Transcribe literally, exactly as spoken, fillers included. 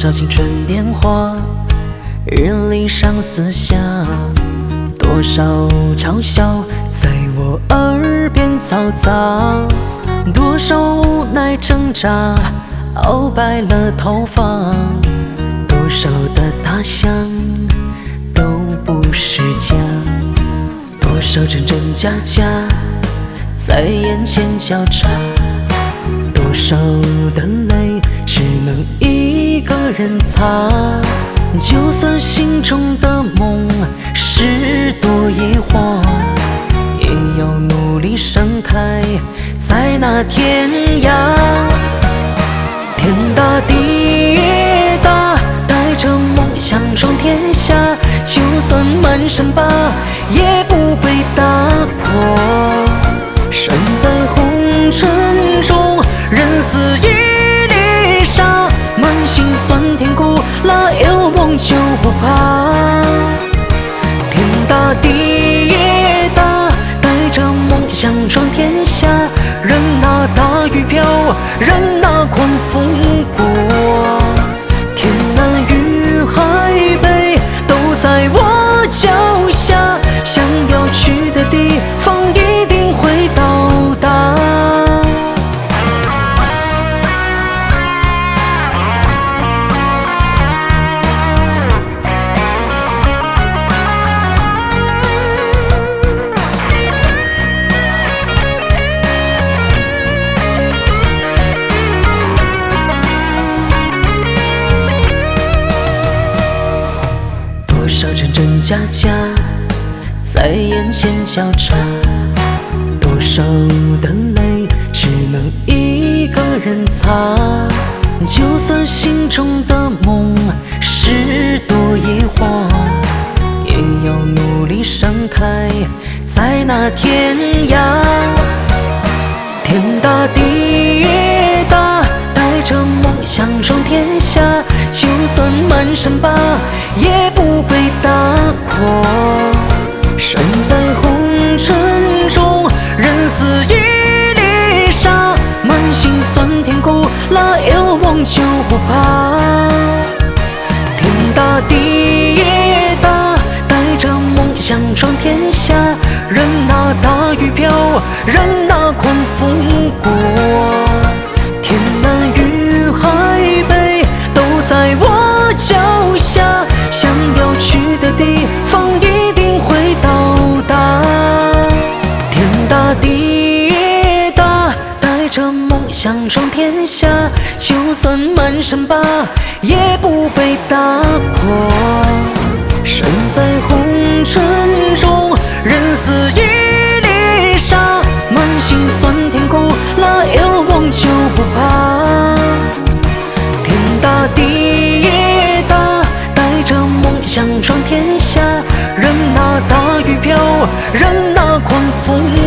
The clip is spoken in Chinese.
少青春年华，人离相思下，多少嘲笑在我耳边嘈杂，多少无奈挣扎，熬白了头发，多少的他乡都不是家，多少真真假假在眼前交叉，多少的泪只能一个人擦。就算心中的梦是朵野花，也要努力盛开在那天涯。天大地也大，带着梦想闯天下，就算满身疤也不被打垮。身在红尘中，人似一粒沙，满心酸甜苦辣，有梦就不怕。天大地也大，带着梦想闯天下，任那大雨飘，任那狂风过。天南与海北都在我脚下，想要去的地方一定会到达。多少真真假假在眼前交叉，多少的泪只能一个人擦。就算心中的梦是朵野花，也要努力盛开在那天涯。天大地也大，带着梦想闯天下，就算满身疤也不被打垮。身在红尘中，人似一粒沙，满心酸甜苦辣，有梦就不怕。天大地也大，带着梦想闯天下，任那大雨飘，任那狂风过。天南与海北都在我脚下，想要去的地方一定会到达。天大地也大，带着梦想闯天下，就算满身疤也不被打垮。身在红尘中，人似一粒沙，满心酸甜苦辣，有梦就不怕。天大地也大，带着梦想闯天下，任那大雨飘，任那狂风